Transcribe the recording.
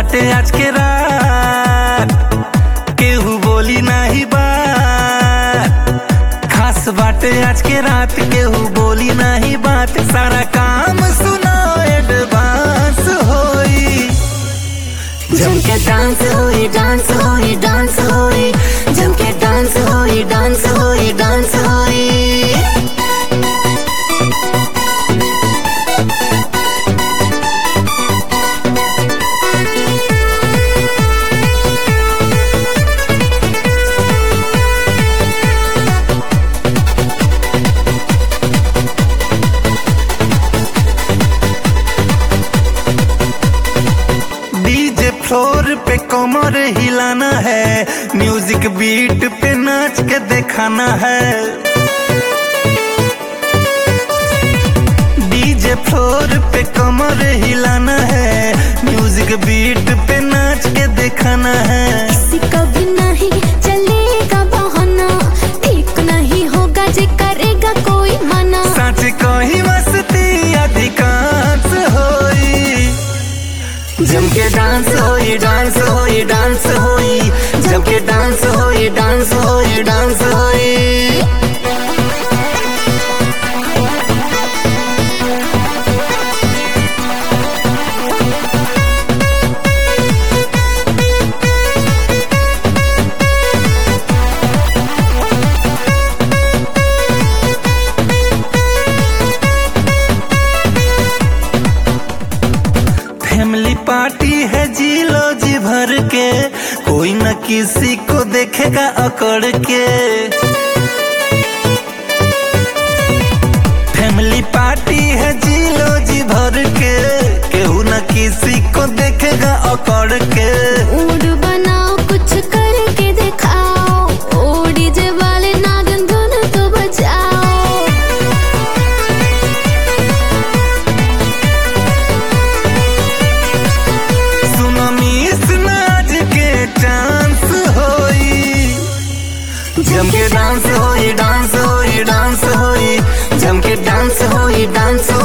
बाटे आज के रात, केहू बोली नाही बात। खास बाटे आज के रात, केहू बोली नाही बात। सारा काम सुना एडवांस होई, जम के डांस होई डांस होई डांस होई, जम के डांस होई डांस होई डांस होई। डीजे फ्लोर पे कमर हिलाना है, म्यूजिक बीट पे नाच के दिखाना है। डीजे फ्लोर पे कमर हिलाना है, म्यूजिक बीट पे नाच के दिखाना है। किसी का भी नहीं चलेगा बहाना, ठीक नहीं होगा जे करेगा कोई मना। सच कही मस्ती अधिकांश होई, जम के डांस होई डांस होई डांस होई, जम के डांस होई डांस होई डांस होई। फैमिली पार्टी है जी लो जी भर के, कोई न किसी को देखेगा अकड़ के। फैमिली पार्टी है जी लो जी भर के, केहू न किसी को देखेगा अकड़ के। मूड बनाओ कुछ करके दिखाओ, ओ डीजे वाले नागिन धुन तो बजाओ। सुनो मिस नाच के चांस होई, जम के डांस होई डांस होई डांस होई, जम के डांस होई डांस